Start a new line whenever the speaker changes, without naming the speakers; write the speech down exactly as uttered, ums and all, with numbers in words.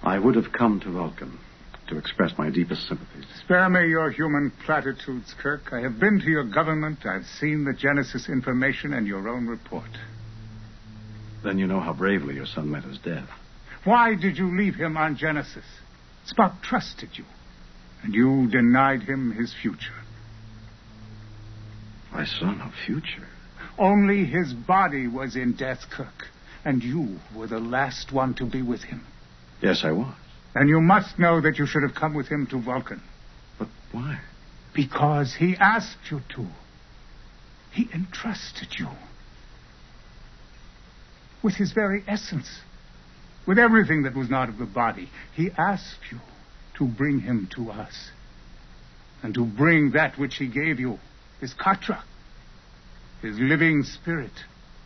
I would have come to Vulcan to express my deepest sympathies.
Spare me your human platitudes, Kirk. I have been to your government. I've seen the Genesis information and your own report.
Then you know how bravely your son met his death.
Why did you leave him on Genesis? Spock trusted you, and you denied him his future.
I saw no future.
Only his body was in death, Kirk, and you were the last one to be with him.
Yes, I was.
And you must know that you should have come with him to Vulcan.
But why?
Because he asked you to. He entrusted you. With his very essence. With everything that was not of the body. He asked you to bring him to us. And to bring that which he gave you. His Katra. His living spirit.